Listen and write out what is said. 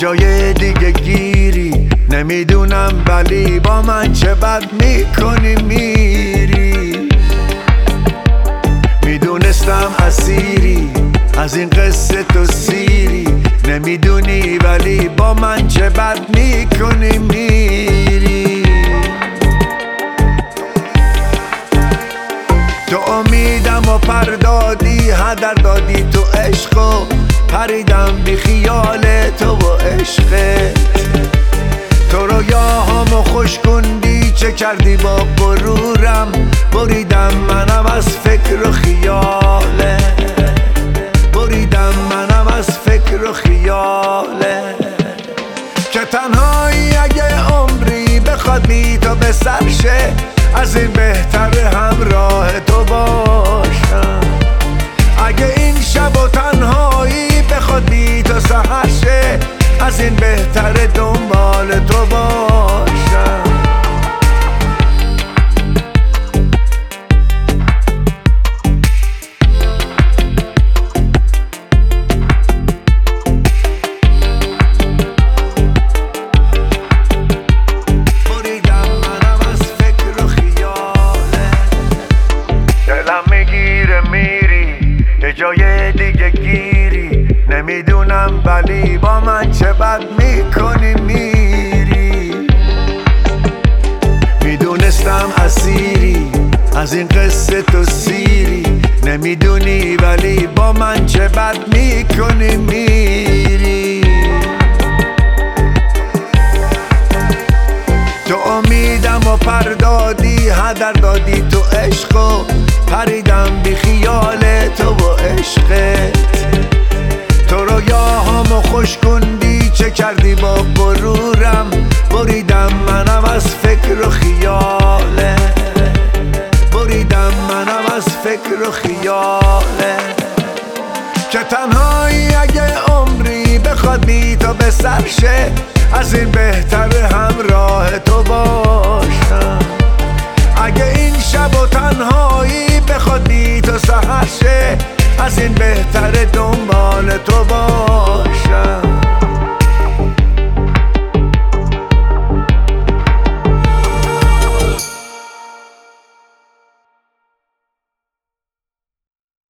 جای دیگه گیری نمیدونم، ولی با من چه بد میکنی میری. میدونستم اسیری از این قصه تو سیری، نمیدونی ولی با من چه بد میکنی میری. تو امیدم و پردادی، هدر دادی تو عشق و پریدم بی خیال تو و عشقت. تو رویاهامو خوش کندی، چه کردی با غرورم، بریدم منم از فکر و خیاله، بریدم منم از فکر و خیاله. که تنهایی اگه عمری بخواد بی تو به سر شه، از این بهتر همراه تو باشم. اگه این شب و تنهایی بخواد بی تو سحر شه، از این بهتر دنبال تو باشم. بریدم منم از فکر و خیاله، دلم میگیره میری یه جای دیگه گیری، نمیدونم ولی با من چه بد میکنی میری. میدونستم اسیری از این قصه تو سیری، نمیدونی ولی با من چه بد میکنی میری. تو امیدم و پردادی، هدر دادی تو عشق و پریدم بی خیال تو و عشقت. تو رویاهامو خوش کندی، چه کردی با غرورم، بریدم منم از فکر و خیاله، بریدم منم از فکر و خیاله. که تنهایی اگه عمری بخواد بی تو به سر شه، از این بهتر همراه تو باشم. اگه این شب و تنهایی بخواد بی تو سحر شه، از این بهتر